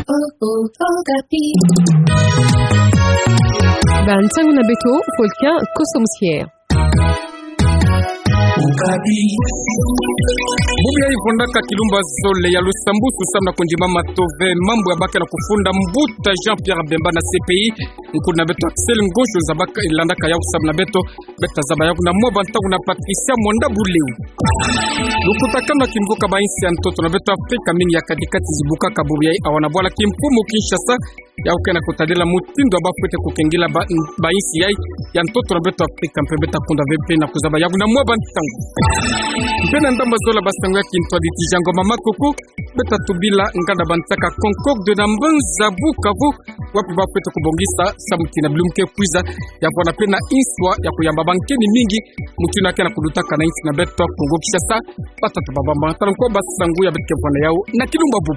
Bantangu na beto folka kosomsier Bubia ifondaka kilumba zole ya Lusambusu samna kunjima matove mambo ya baka na kufunda mbuta Jean-Pierre Bemba na CPI nkuna beto Axel Ngosho zabaka ilandaka ya usabna beto beta zaba ya kuna mwa bantangu na Patricia Mwanda Buleu lukutakana kimbuka bainsi ya ntoto na beto Afrika mingi ya kadikati zibuka kabubia awana bwala kimpumu Kinshasa ya ukena kutadila mutindo abafwete kukengila bainsi ya ntoto na beto Afrika mpebeta kunda vepe na kuzaba ya kuna mwa bantangu mpena ndamba zola basango ya kintwa ditijango mama koko beta tubila nganda bantaka Concorde na mbanza Bukavu wapi bafwete kubongisa samuti na blumke kwiza ya kwa napena inswa ya kuyamba bankeni mingi mutuna kena kudutaka na insi na beto Kongo Kinshasa patata babamba taranko basango ya betke vwana yao na kilumba bubu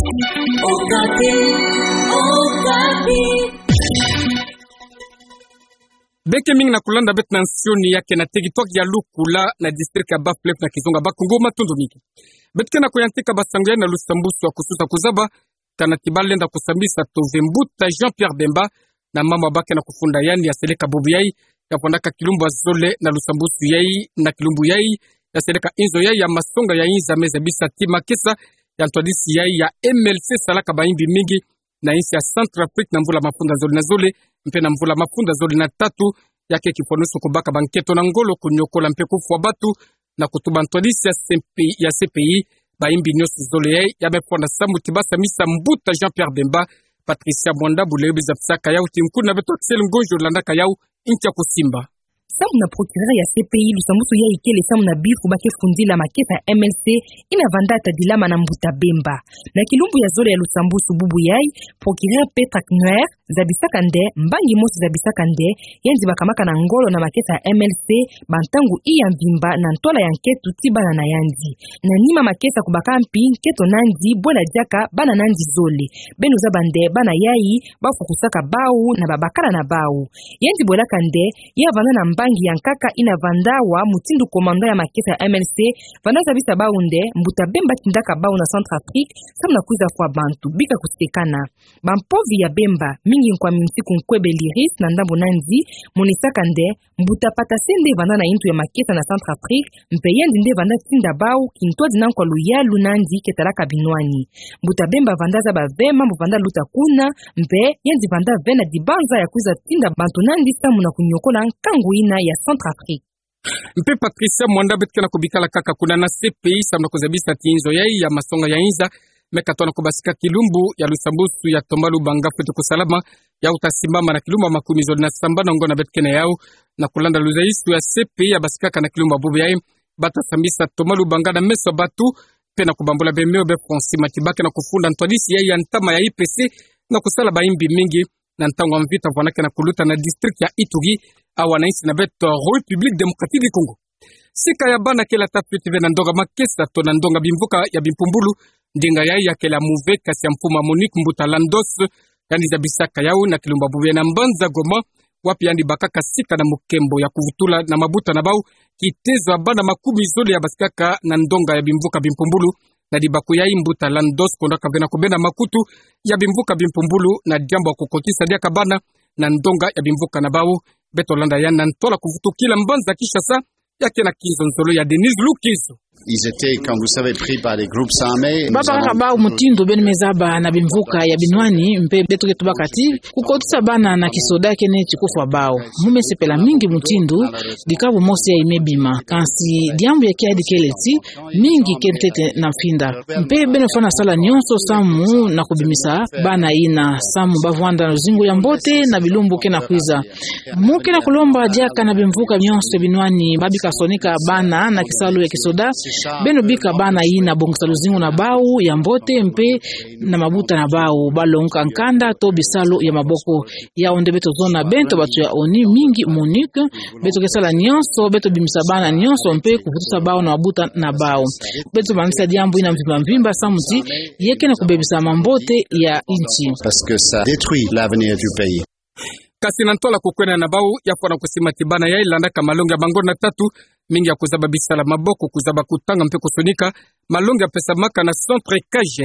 Beke mingi na kulanda bet na nsioni yake na TikTok ya Lukula na district ya Baflef na Kizunga Bakungu matundu mingi. Betke na kuyantika basango ya na Lusambusu wa kusuta kuzaba kana tibalenda kusambisa tove mbuta Jean-Pierre Bemba na mama bake na kufunda yani ya seleka bubu yai ya kwandaka kilumbu zole na Lusambusu yai na kilumbu yai ya seleka inzo yai ya masonga ya inza meza bisa tima kisa ya ntwadisi yai ya MLC salaka baimbi mingi na insi ya Centrafrique na mvula mafunda zole na zole mpena mvula mafunda zole na tatu yake kifonusu kubaka banketo na ngolo kunyokola mpe kufwa batu na kutuba ntwadisi ya CPI baimbi nyosi zole yai ya mefona samu tibasa misa mbuta Jean-Pierre Bemba Patricia Mwanda Buleu bizafisaka yau timkuna beto Axel Ngojo landaka yau incha kusimba Samu na procureur ya CPI Lusambusu ya ikele samu na bifu bake fundila maketa MLC ina vandata dilama na mbuta Bemba na kilumbu ya zole ya Lusambusu bubu yai procureur Petrak Noir zabisaka nde mbangi mosi zabisaka nde yenzi bakamaka na ngolo na maketa MLC bantangu iya mvimba na ntola ya nketu tibana na yanzi na nima maketa kubaka mpi nketo nandi bwela diaka bana nandi zole benu za bande bana yai bafukusaka bau na babakala na bau yenzi bwela kande ya vana na bangi ya nkaka ina vandawa mutindu komanda ya maketa ya MLC vandaza bisa baunde mbuta Bemba tindaka bau na Centrafrique samna kuza kwa bantu bika kusekana bampovi ya Bemba mingi nkwa mimsiku nkwebe liris na ndambo nanzi monisaka nde mbuta pata sende vanda na intu ya maketa na Centrafrique mpeyendi nde vanda tinda bau kintwa dina nkwa luyalu nandi ketalaka binwani mbuta Bemba vandaza bavema mbuvanda luta kuna mpe yendi vanda vena dibanza ya kuza tinda bantu nandi samu na kunyokola nkangu ya Centrafrique. Mpe Patricia Mwanda betkana kubikala kaka kuna na CPI samna kuzabisa tinzo yai ya masonga ya inza mekatona kubasika kilumbu ya Lusambusu ya Tomalu Banga fetu kusalama ya utasimama na kilumbu makumi zoli na sambana ngona betkana yao na kulanda luzaisu ya CPI ya basika na kilumbu bubu yai bata sambisa Tomalu Banga na meso batu pena kubambula bemeo be Franci Matibake na kufunda ntwadisi yai ya ntama ya IPC na kusala baimbi mingi na ntango mvita vanake na kuluta na district ya Ituri awanaisi na beto République Démocratique du Congo. Sika ya bana kela taputi vena ndonga makesa to na ndonga bimvuka ya bimpumbulu ndinga yai ya kela mouve kasi ya mfuma Monique Mbuta Landos yani za bisaka yao na kilumba buwe na mbanza Goma wapi yani bakaka sika na mukembo ya kuvutula na mabuta na bau kitezo bana makumi zole ya basikaka na ndonga ya bimvuka bimpumbulu na dibaku yai Mbuta Landos kondaka vena kubena makutu ya bimvuka bimpumbulu na jambo wa kukotisa dia kabana na ndonga ya bimvuka na bau beto landa ya na ntola kuvutukila mbanza Kinshasa yake na kizo nzolo ya Denise Lukizo. Ils étaient, comme vous savez, pris par des groupes armés. Baba kabao mutindo ben mezaba na bimvuka ya binwani mpe beto ketu bakati kukotisa bana na kisoda kene chikufa bao mume sepela mingi mutindo dikabu mosi ya imebima kansi diambu ya kiadi keleti mingi kentete na finda mpe beno fana sala nyonso samu na kubimisa bana ina samu bavwanda na zingu ya mbote na bilumbu kena kwiza muke na kulomba diaka na bimvuka nyonso binwani babika sonika bana na kisalu ya kisoda beno bika bana ina bongsa luzingu na bau ya mbote mpe na mabuta na bau balonka nkanda to bisalo ya maboko ya onde beto zona bento batu ya oni mingi Monique beto kesala nyonso beto bimisa bana nyonso mpe kuvutusa bau na mabuta na bau beto banisa diambu ina mvimba samuti yeke na kubebisa mambote ya inchi parce que ça détruit l'avenir du pays. Kasi nantola kukwena na bau ya fwana kusima tibana ya ilanda kamalonga bango na tatu mingi ya kuzaba bisala maboko kuzaba kutanga mpe kusunika malonga pesa maka na centre Kajed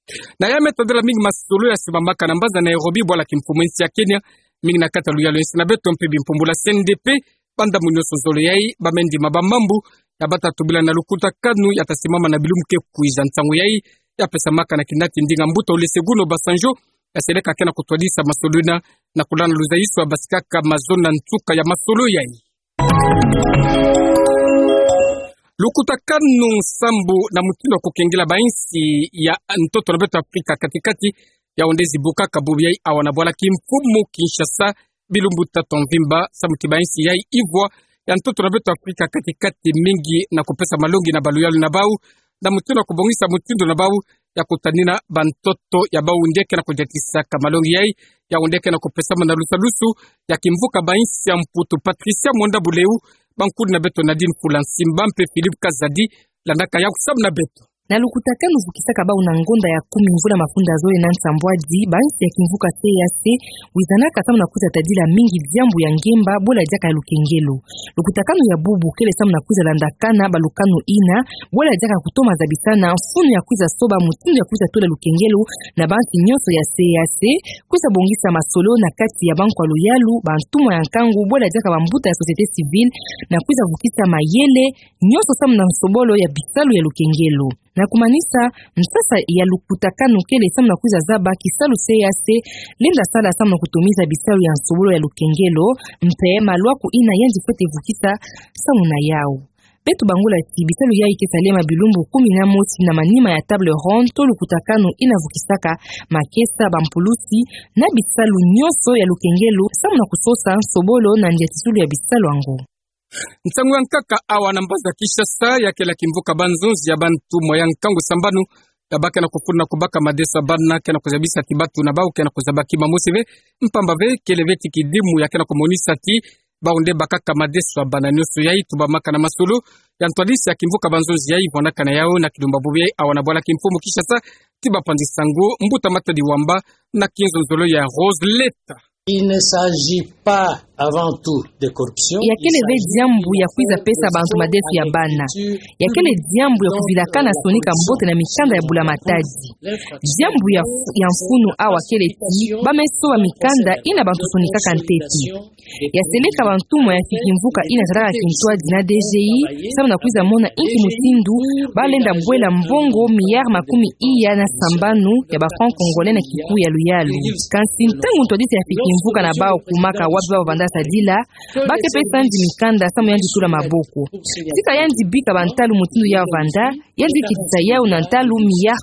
Na ya metadela mingi masolo ya simamaka na mbaza Nairobi bwala kimfumo nsi ya Kenya mingi na kata luyalo nsi na beto mpe bimpumbula CNDP banda munyoso zolo yai bamendi mabamambu ya batatu bila na lukuta kanu yatasimama na bilumuke kuiza ntango yai ya pesa maka na kinati ndinga mbuta ule seguno basanjo ya seleka kena kutwadisa masoluna na kulana luzaiso wa basikaka mazona ntuka ya masolo yai. Lukuta kanu sambu na mutindo kukengila bainsi ya ntoto na beto Afrika katikati ya ondezi buka kabubi yai awana bwala kimfumu Kinshasa bilumbu taton vimba samuti bainsi yai ivwa ya ntoto na beto Afrika katikati mingi na kupesa malongi na baluyalu na bau na mutindo kubongisa mutindo na bau ya kutanina bantoto ya bau ndeke na kujatisa kamalongi yai ya ondeke na kupesa manalusalusu ya kimvuka bainsi ya mputu Patricia Mwanda Buleu bankudi na beto Nadine Fulansi Mbampe Philippe Kazadi landaka ya kusabu na beto na lukutaka nuvukisaka ba una ngonda ya 10 mvula mafunda zoe na nsambwaji bansi ya kimvuka CAC wizanaka samu na kuza tadila mingi vyambu ya ngemba bola jaka ya lukengelo lukutakanu ya bubu kele samu na kuza landakana balukanu ina bola jaka kutoma zabisana mfunu ya kuza soba mutindu ya kuza tola lukengelo na bansi nyoso ya CAC kuza bongisa masolo na kati ya banko loyalu bantumo ya nkangu bola jaka bambuta ya societe civile na kuza vukisa mayele nyoso samu na sobolo ya bisalu ya lukengelo na kumanisa msasa ya lukutakanu kele samu na kuza zaba kisalu CAC linda sala samu na kutumiza bisalu ya nsobolo ya lukengelo mpe malwaku ina yanji fote vukisa samu na yao betu bangula ti bisalu ya ikesalema bilumbu 11 na manima ya table ronde to lukutakanu ina vukisaka makesa bampulusi na bisalu nyoso ya lukengelo samu na kusosa nsobolo na ndiatisulu ya bisalu ango. Ntangu ya nkaka awa na mbaza Kinshasa ya kela kimvuka banzonzi ya bantu moya nkangu sambanu ya baka na kufuna kubaka madesa bana kena kuzabisa tibatu na bau kena kuzabaki mamosive mpamba ve kele veti kidimu ya kena kumonisa ti baunde bakaka madesa bana nyoso yai tubamaka na masulu ya ntwadisi ya kimvuka banzonzi yai vonaka na yao na kidumba bubi awa na bwala kimfumu Kinshasa tiba pandisango mbuta matadi wamba na kinzo nzolo ya Roseleta. Il ne s'agit pas avant tout de corruption. Yakele ve diambu ya kuiza pesa bantu madefu ya bana. Yakele diambu ya kuvilakana sonika mbote na mikanda ya bula mataji. Diambu ya mfunu awa kele ti bameso wa mikanda ina bantu sonika kanteti. Ya seleka bantu mo ya fikimvuka ina taraka kintwa dina DGI samu na kuiza mona inki mutindu balenda mbwela mbongo miyar makumi iya na sambanu ya ba franc congolais na kipu ya luyalu. Kansi ntangu ntodisi ya fikimvuka na bao kumaka wabi wa vanda sadila bake pesa nji mikanda samu yanji tula maboko sika yanji bika bantalu mutindu ya vanda yanji kitisa yao na ntalu miyar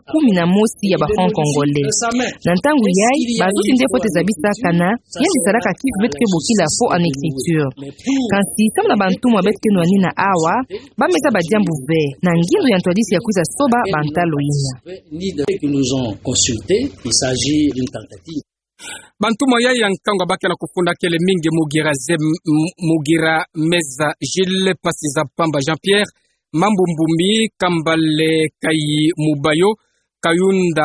11 ya ba franc congolais na ntangu yai bazuti nde fote zabisa kana yanji saraka kifu betke bokila fo en écriture kansi samu na bantumu abetke no anina awa bameza badiambu ve na ngindu ya ntwadisi ya kuiza soba bantalu ina nous ont consulté. Il s'agit d'une tentative. Bantuma yai ya nkango baki na kufunda kele mingi Mugira Meza Gilles Pasiza Pamba Jean-Pierre Mambu Mbumbi Kambale Kayi Mubayo Kayunda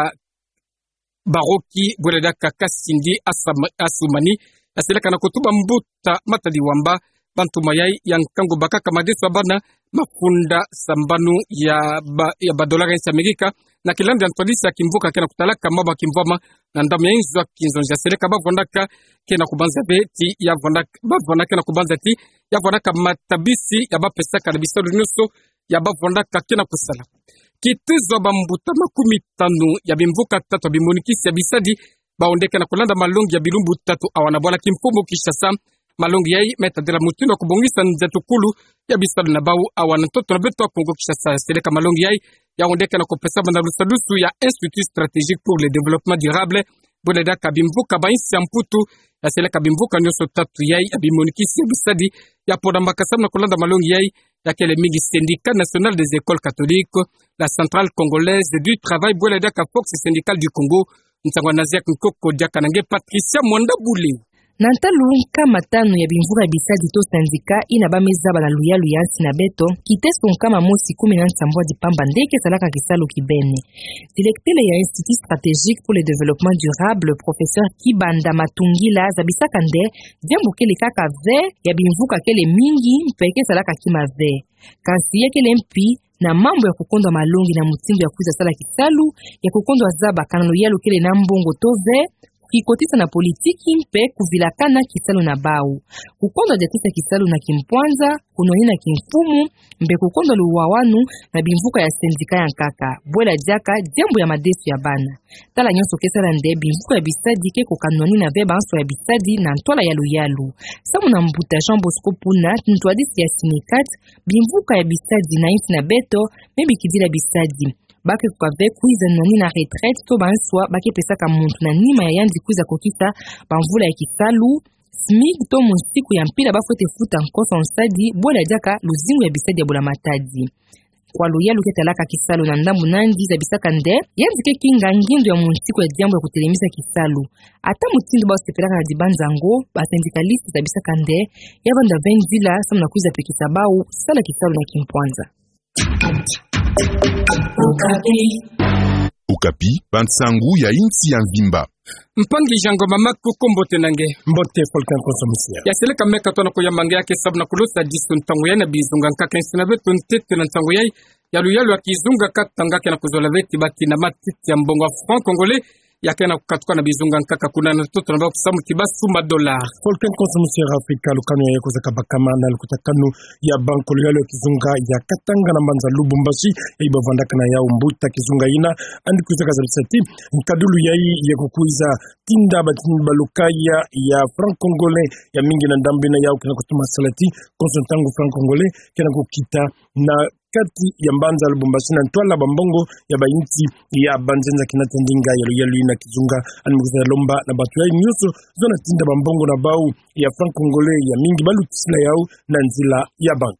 Baroki Bweleda Kakasindi Asumani asileka na kutuba mbuta matadi wamba bantuma yai ya nkango bakaka madeswa bana mafunda sambanu ya badolari ya Amerika na kilanda ntodisi ya kimvuka kena kutalaka maba kimvama na ndamu ya inzwa kinzonja seleka bavondaka kena kubanza beti ya bavondaka kena kubanza ti ya vondaka matabisi ya bapesaka na bisalu nyuso ya bavondaka kena kusala kitizwa bambuta 15 ya bimvuka tatu bimonikisi ya bisadi baondeka na kulanda malongi ya bilumbu tatu awana bwala kimfumu Kinshasa malongi yai metadela mutindo kubongisa nzetukulu ya bisalu na bau awana toto na beto Kongo Kinshasa seleka malongi yai ya ondeka na kopesa na lusalusu ya Institut Stratégique pour le Développement Durable boleda kabimvuka bainsi ya mputu ya seleka bimvuka nyoso tatu yai ya bimonikisi ya bisadi ya poda makasam na kulanda malongi yai ya kele mingi Syndicat National des Écoles Catholiques la Centrale Congolaise du Travail boleda ka Fox Syndical du Congo ntangwa naziak nkoko diaka nange Patricia Mwanda Buleu na ntalu nkama tano ya bimvuka bisadi to sindika ina bamezaba na luyalu ya nsi na beto kiteso nkama mosi 17 di pamba ndeke salaka kisalo kibene directeur ya Institut Stratégique pour le Développement Durable professeur Kibanda Matungila zabisaka nde jambo kele kaka ve ya bimvuka kele mingi mpeke salaka kima ve kasi yekele mpi na mambo ya kukondwa malongi na mutindo ya kuiza sala kisalu ya kukondwa zaba kana loyalo kele na mbongo tove kikotisa na politiki mpe kuvilakana kisalu na bau kukondwa jatisa kisalu na kimpwanza kunoni na kimfumu mpe kukondwa luwawanu na bimvuka ya sendika ya nkaka bwela jaka jambo ya madesu ya bana tala nyonso kesala nde bimvuka ya bisadi ke kokanoni na veba anso ya bisadi na ntwala ya luyalu samu na mbuta Jean Bosco Puna ntwadisi ya sinikat bimvuka ya bisadi na insi na beto mebi kidila bisadi bake kukave kuiza nani na retraite to banswa bake pesaka muntu na nima ya yanzi kuiza kokisa bamvula ya kisalu smig to musiku ya mpila bafote futa nkoso nsadi bola jaka luzingu ya bisadi ya bola matadi kwa luyalu ketalaka kisalu na ndambu nandi za bisaka nde yanzi ke kinga ngindu ya musiku ya jambo ya kutelemisa kisalu ata mutindo ba sepelaka na dibanzango ba syndicaliste za bisaka nde yabanda 20 zila samna kuiza pekisa bau sala kisalu na kimpwanza Okapi, Pantsangu ya inti ya Mvimba. Mpangi jango mama kukombote nange. Mbote Folkan Konsomusia. Ya seleka meka tono kuyambange yake sabu na kulusa disun tangu ya na bizunga nkaka insina vetu ntete na tangu ya luyalu ya kizunga katanga ke na kuzola veti baki na matiti ya mbongo wa franc congolais yake na kukatuka na bizunga nkaka kuna na toto na bao kusamu kibasu $. Folkan Konsomusia Afrika lukano ya kuza kabakama na lukutakanu ya banko luyalu ya kizunga ya katanga na mbanza Lubumbashi ya ibavandaka na yao mbuta kizunga ina andi kuza kazabisati mkadulu ya hii ya kukuiza tinda batini balukaya ya franc congolais ya mingi na ndambi na yao kina kutuma salati konsultangu franc congolais kina kukita na kati ya mbanza Lubumbashi na ntwala bambongo ya bainti ya banzenza kinatendinga ya luina kizunga animukuza ya lomba na batu ya nyuso zona tinda bambongo na bau ya franc congolais ya mingi balu tisila yao na nzila ya bank.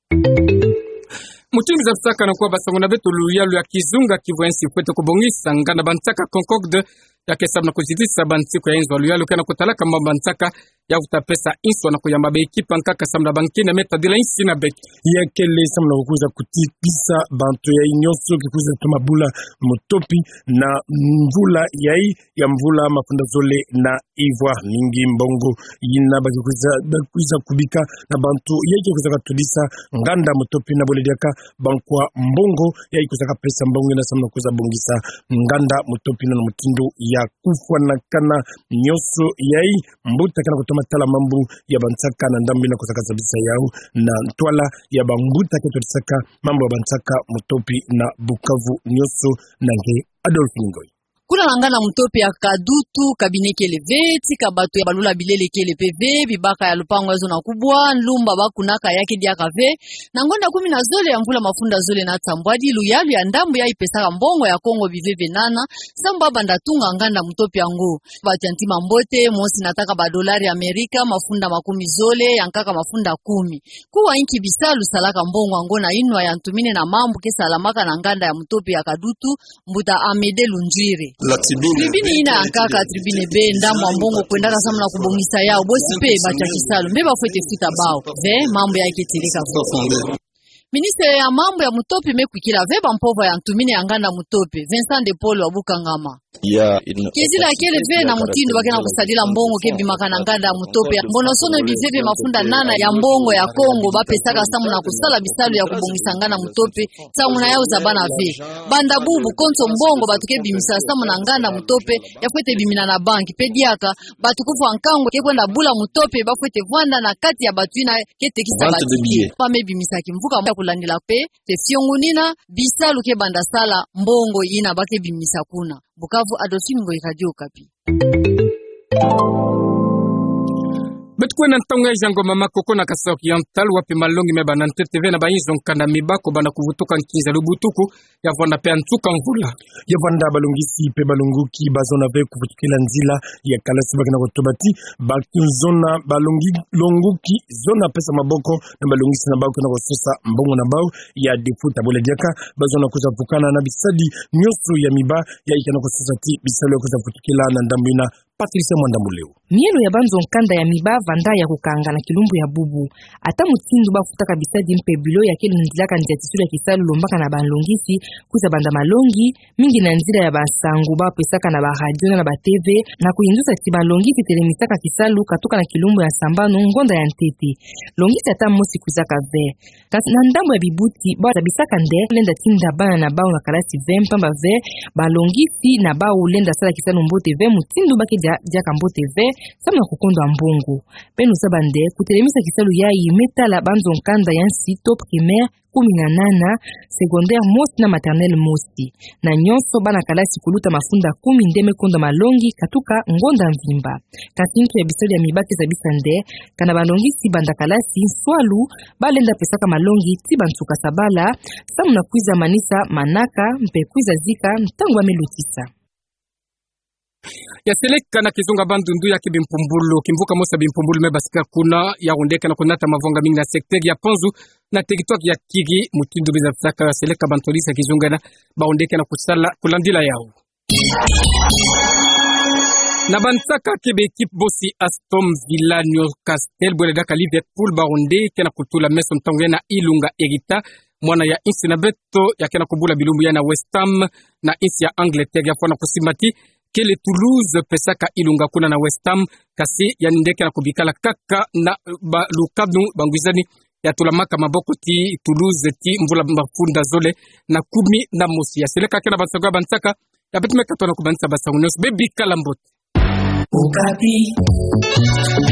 Mutingi za fsaka na kuwa basangu na betu luyalu ya kizunga kivuensi kwetu kubongisa ngana bantaka Concorde ya kesabu na kuzidisa bantiko ya inzo luyalu kena kutalaka mamba bantaka ya utapesa inso na kuyamba bekipa nkaka samla bankina meta dila insi na beki ya kele samla kukuza kutipisa bantu ya inyoso kikuza tumabula motopi na mvula ya mvula mafunda zole na ivoire mingi mbongo yina bakikuza kubika na bantu ya kukuza katulisa nganda motopi na bolediaka bankwa mbongo ya kukuza pesa mbongo na samla kukuza bongisa nganda motopi na mutindo ya kufwa na kana nyoso ya mbuta kana matala mambu ya bantaka na ndambi na kusaka zabisa yao na ntwala ya bambuta ketulisaka mambo ya bantaka Mutopi na Bukavu nyoso nange Adolphe Ngoi. Kuna langana Mutopi ya Kadutu, kabineke leveti, kabatu ya balula bilele kele PV, bibaka ya lupango ya zona kubwa, nlumba bakunaka yake diya kave, na ngonda 10 na zole ya mvula mafunda zole na tambwadi, luyalu ya ndambu ya ipesaka mbongo ya Kongo biveve nana, samba bandatunga nganda Mutopi yangu. Batiantima mbote, monsi nataka $, Amerika, mafunda 10 zole, yankaka mafunda 10. Kuwa inki bisalu salaka mbongo angona inwa ya ntumine na mambu kesa alamaka na nganda ya Mutopi ya Kadutu, mbuta Amede Lunjire. Tribini ina ankaka tribine be ndambo mbongo kwendaka samla kubongisa yao bosi pe bacha kisalu mbeba fwete futa bao ve mambo yake tirika Ministre ya mambo ya Mutopi mekwikila veba mpovo ya ntumine anganda Mutopi Vincent de Paul wa Bukangama Kezila kele ve na mutindo bakena kusadila mbongo kebi makana nganda ya Mutopi mbonosono biveve mafunda nana ya mbongo ya Kongo bapesaka samu na kusala bisalu ya kubongisa nganda Mutopi samu na yao zabana ve banda bubu konso mbongo batuke bimisa samu na nganda Mutopi ya fwete bimina na banki pediaka batukufu ankango kekwenda bula Mutopi bafwete vwanda na kati ya batuina ketekisa batiki pame bimisa kimvuka kulandila pe te fiongunina bisalu ke banda sala mbongo ina bake bimisa kuna Bukavu Adolphe Ngoi Radio Okapi. Betkwena ntango ya jango mama koko na kasa oriental wapi malongi me bana TV na bayizo nkanda mibako bana kuvutoka nkinza lubutuku ya vanda pe antuka mvula ya vanda balongisi pe balonguki bazona ve kuvutukila nzila ya kalasi bakina kutobati bakuzona balongi longuki zona pesa maboko na balongisi na bako na kososa mbongo na bao ya defuta bole diaka bazona kuza vukana na bisadi nyoso ya miba ya ikana kososa ti bisalo kuza vutukila na ndambina Patricia Mwandamuleo. Mielo ya banzo nkanda ya miba vanda ya kukanga na kilumbu ya bubu. Ata mutindu bafuta kabisa dimpe bilo ya kele ndilaka ndia tisulu ya kisalu lombaka na banlongisi kuza banda malongi mingi na nzila ya basangu ba pesaka na ba radio na ba TV na kuindusa ti banlongisi telemisaka kisalu katoka na kilumbu ya sambano ngonda ya ntete. Longisi ata mosi kuzaka ve. Kasi na ndambo ya bibuti ba tabisaka nde lenda tinda bana na bao na kalasi ve mpamba ve balongisi na bao lenda sala kisalu mbote ve mutindu baki dia kambote ve sama kukondo mbongo penu sabande kutelemisa kisalu yai metala banzo nkanda ya sito primaire 18 secondaire mosi na maternelle mosi na nyonso bana kalasi kuluta mafunda 10 ndeme konda malongi katuka ngonda mvimba katinki ya bisali ya mibake za bisande kana balongisi banda kalasi swalu balenda pesaka malongi tibantuka sabala samu na kuiza manisa manaka mpe kuiza zika mtangu wa melutisa ya seleka na kizunga bandundu ya kibimpumbulu kimvuka mosa bimpumbulu mebasika kuna ya undeka na kunata mavonga mingi na sekteri ya Ponzu na territoire ya Kigi mutindu biza tsaka ya seleka bantolisa kizunga na baundeka na kusala kulandila yao na bantsaka kebe ekip bosi Aston Villa Newcastle bweleda ka Liverpool baundeka na kutula meso mtongo na Ilunga Erita mwana ya insi na beto ya kena kubula bilumbu ya na West Ham na insi ya Angleterre ya fona kusimati kele Toulouse pesaka Ilunga kuna na West Ham kasi ya ndeke na kubikala kaka na lukadu bangwizani ya tulamaka maboko ti Toulouse ti mvula mafunda zole na 10 na mosi ya seleka kena basaga bantaka ya betume katona kubanisa basangunos bebi kalambote Ukati